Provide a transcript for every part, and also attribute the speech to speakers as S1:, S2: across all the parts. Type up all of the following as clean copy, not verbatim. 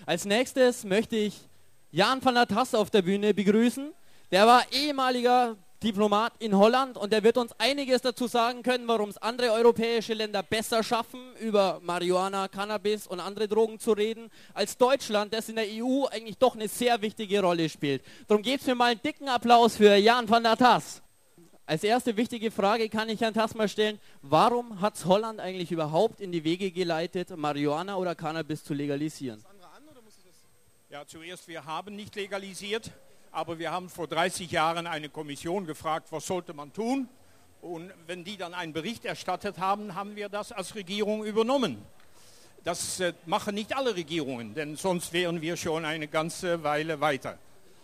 S1: Als nächstes möchte ich Jan van der Tass auf der Bühne begrüßen. Der war ehemaliger Diplomat in Holland und der wird uns einiges dazu sagen können, warum es andere europäische Länder besser schaffen, über Marihuana, Cannabis und andere Drogen zu reden, als Deutschland, das in der EU eigentlich doch eine sehr wichtige Rolle spielt. Darum gebt mir mal einen dicken Applaus für Jan van der Tass. Als erste wichtige Frage kann ich Herrn Tass mal stellen, warum hat es Holland eigentlich überhaupt in die Wege geleitet, Marihuana oder Cannabis zu legalisieren?
S2: Ja, zuerst, wir haben nicht legalisiert, aber wir haben vor 30 Jahren eine Kommission gefragt, was sollte man tun? Und wenn die dann einen Bericht erstattet haben, haben wir das als Regierung übernommen. Das machen nicht alle Regierungen, denn sonst wären wir schon eine ganze Weile weiter.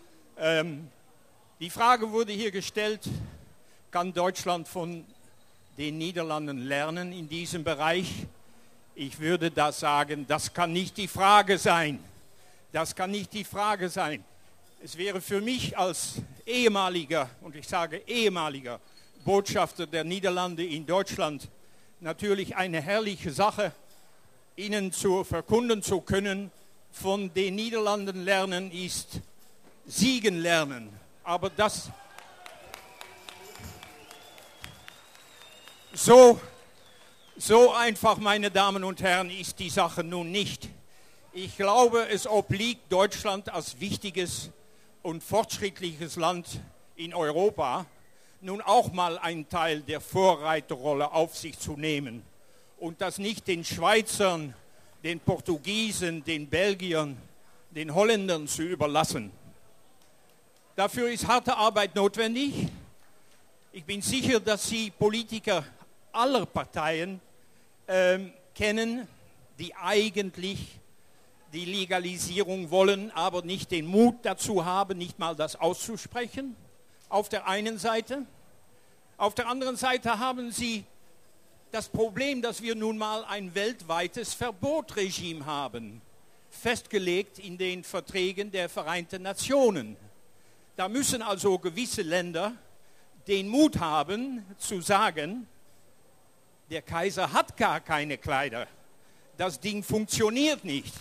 S2: Die Frage wurde hier gestellt, kann Deutschland von den Niederlanden lernen in diesem Bereich? Ich würde da sagen, das kann nicht die Frage sein. Das kann nicht die Frage sein. Es wäre für mich als ehemaliger, und ich sage ehemaliger, Botschafter der Niederlande in Deutschland natürlich eine herrliche Sache, Ihnen verkunden zu können, von den Niederlanden lernen ist siegen lernen. Aber das so einfach, meine Damen und Herren, ist die Sache nun nicht. Ich glaube, es obliegt Deutschland als wichtiges und fortschrittliches Land in Europa nun auch mal einen Teil der Vorreiterrolle auf sich zu nehmen und das nicht den Schweizern, den Portugiesen, den Belgiern, den Holländern zu überlassen. Dafür ist harte Arbeit notwendig. Ich bin sicher, dass Sie Politiker aller Parteien kennen, die eigentlich die Legalisierung wollen, aber nicht den Mut dazu haben, nicht mal das auszusprechen, auf der einen Seite. Auf der anderen Seite haben Sie das Problem, dass wir nun mal ein weltweites Verbotregime haben, festgelegt in den Verträgen der Vereinten Nationen. Da müssen also gewisse Länder den Mut haben, zu sagen, der Kaiser hat gar keine Kleider, das Ding funktioniert nicht.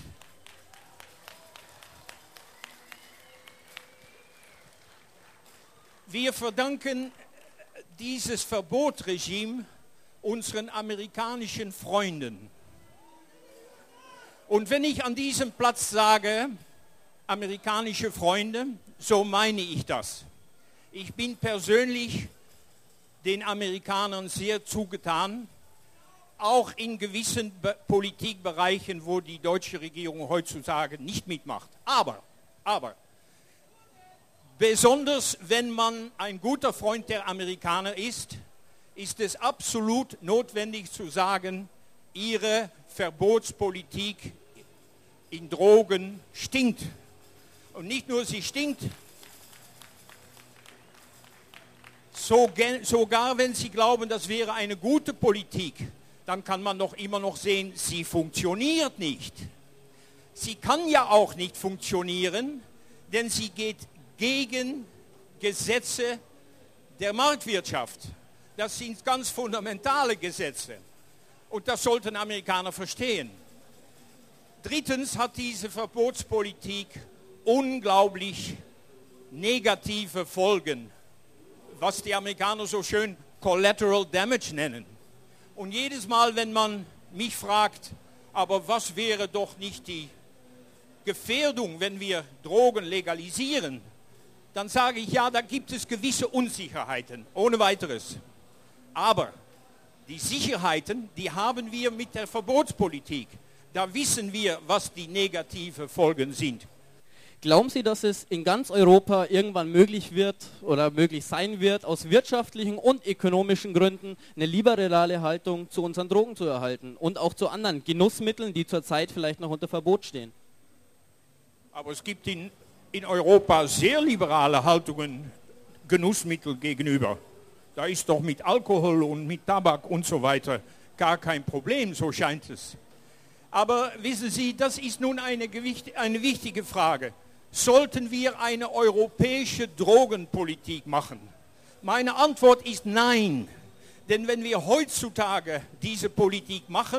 S2: Wir verdanken dieses Verbotregime unseren amerikanischen Freunden. Und wenn ich an diesem Platz sage, amerikanische Freunde, so meine ich das. Ich bin persönlich den Amerikanern sehr zugetan, auch in gewissen Politikbereichen, wo die deutsche Regierung heutzutage nicht mitmacht. Aber, besonders wenn man ein guter Freund der Amerikaner ist, ist es absolut notwendig zu sagen, ihre Verbotspolitik in Drogen stinkt. Und nicht nur sie stinkt, sogar wenn Sie glauben, das wäre eine gute Politik, dann kann man doch immer noch sehen, sie funktioniert nicht. Sie kann ja auch nicht funktionieren, denn sie geht gegen Gesetze der Marktwirtschaft. Das sind ganz fundamentale Gesetze. Und das sollten Amerikaner verstehen. Drittens hat diese Verbotspolitik unglaublich negative Folgen, was die Amerikaner so schön Collateral Damage nennen. Und jedes Mal, wenn man mich fragt, aber was wäre doch nicht die Gefährdung, wenn wir Drogen legalisieren, dann sage ich, ja, da gibt es gewisse Unsicherheiten, ohne weiteres. Aber die Sicherheiten, die haben wir mit der Verbotspolitik. Da wissen wir, was die negativen Folgen sind.
S1: Glauben Sie, dass es in ganz Europa irgendwann möglich wird oder möglich sein wird, aus wirtschaftlichen und ökonomischen Gründen eine liberale Haltung zu unseren Drogen zu erhalten und auch zu anderen Genussmitteln, die zurzeit vielleicht noch unter Verbot stehen?
S2: Aber es gibt in Europa sehr liberale Haltungen Genussmittel gegenüber. Da ist doch mit Alkohol und mit Tabak und so weiter gar kein Problem, so scheint es. Aber wissen Sie, das ist nun eine wichtige Frage. Sollten wir eine europäische Drogenpolitik machen? Meine Antwort ist nein. Denn wenn wir heutzutage diese Politik machen,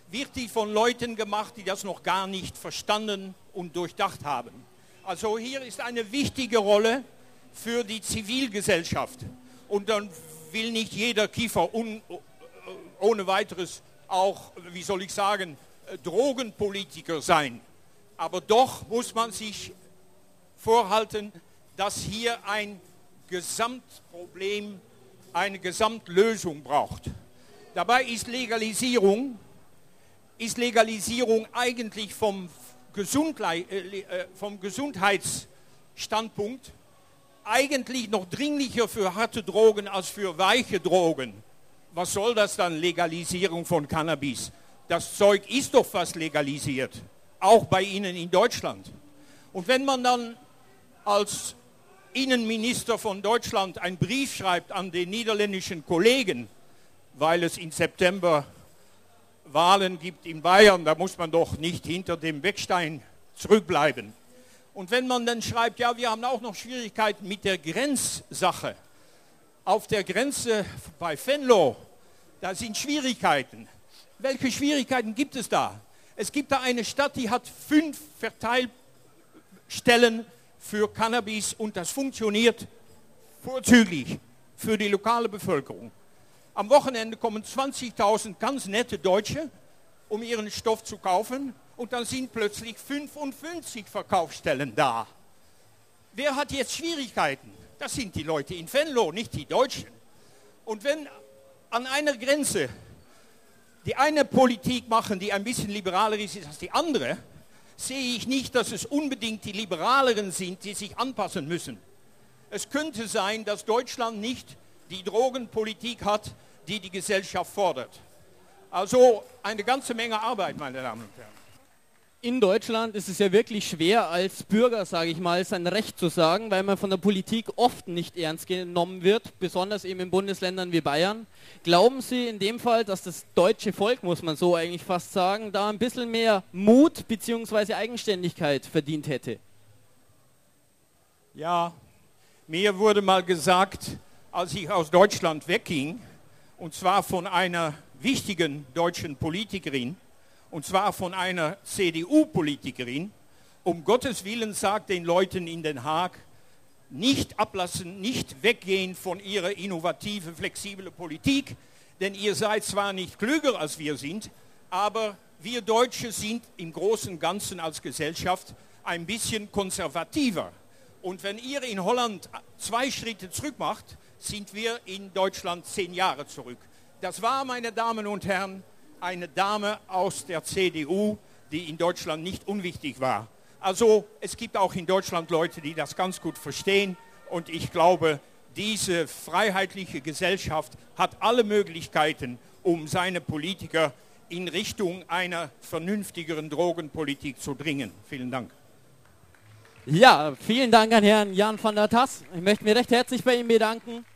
S2: wird die von Leuten gemacht, die das noch gar nicht verstanden und durchdacht haben. Also hier ist eine wichtige Rolle für die Zivilgesellschaft. Und dann will nicht jeder Kiefer ohne weiteres auch, wie soll ich sagen, Drogenpolitiker sein. Aber doch muss man sich vorhalten, dass hier ein Gesamtproblem, eine Gesamtlösung braucht. Dabei ist Legalisierung eigentlich vom Gesundheitsstandpunkt eigentlich noch dringlicher für harte Drogen als für weiche Drogen. Was soll das dann, Legalisierung von Cannabis? Das Zeug ist doch fast legalisiert, auch bei Ihnen in Deutschland. Und wenn man dann als Innenminister von Deutschland einen Brief schreibt an den niederländischen Kollegen, weil es im September Wahlen gibt in Bayern, da muss man doch nicht hinter dem Weckstein zurückbleiben. Und wenn man dann schreibt, ja, wir haben auch noch Schwierigkeiten mit der Grenzsache. Auf der Grenze bei Venlo, da sind Schwierigkeiten. Welche Schwierigkeiten gibt es da? Es gibt da eine Stadt, die hat 5 Verteilstellen für Cannabis und das funktioniert vorzüglich für die lokale Bevölkerung. Am Wochenende kommen 20.000 ganz nette Deutsche, um ihren Stoff zu kaufen. Und dann sind plötzlich 55 Verkaufsstellen da. Wer hat jetzt Schwierigkeiten? Das sind die Leute in Venlo, nicht die Deutschen. Und wenn an einer Grenze die eine Politik machen, die ein bisschen liberaler ist als die andere, sehe ich nicht, dass es unbedingt die Liberaleren sind, die sich anpassen müssen. Es könnte sein, dass Deutschland nicht die Drogenpolitik hat, die die Gesellschaft fordert. Also eine ganze Menge Arbeit, meine Damen und Herren.
S1: In Deutschland ist es ja wirklich schwer, als Bürger, sage ich mal, sein Recht zu sagen, weil man von der Politik oft nicht ernst genommen wird, besonders eben in Bundesländern wie Bayern. Glauben Sie in dem Fall, dass das deutsche Volk, muss man so eigentlich fast sagen, da ein bisschen mehr Mut bzw. Eigenständigkeit verdient hätte?
S2: Ja, mir wurde mal gesagt, als ich aus Deutschland wegging, und zwar von einer wichtigen deutschen Politikerin, und zwar von einer CDU-Politikerin, um Gottes Willen, sagt den Leuten in Den Haag, nicht ablassen, nicht weggehen von ihrer innovative, flexible Politik, denn ihr seid zwar nicht klüger als wir sind, aber wir Deutsche sind im Großen und Ganzen als Gesellschaft ein bisschen konservativer. Und wenn ihr in Holland 2 Schritte zurück macht, sind wir in Deutschland 10 Jahre zurück. Das war, meine Damen und Herren, eine Dame aus der CDU, die in Deutschland nicht unwichtig war. Also es gibt auch in Deutschland Leute, die das ganz gut verstehen. Und ich glaube, diese freiheitliche Gesellschaft hat alle Möglichkeiten, um seine Politiker in Richtung einer vernünftigeren Drogenpolitik zu bringen. Vielen Dank.
S1: Ja, vielen Dank an Herrn Jan van der Tass. Ich möchte mich recht herzlich bei ihm bedanken.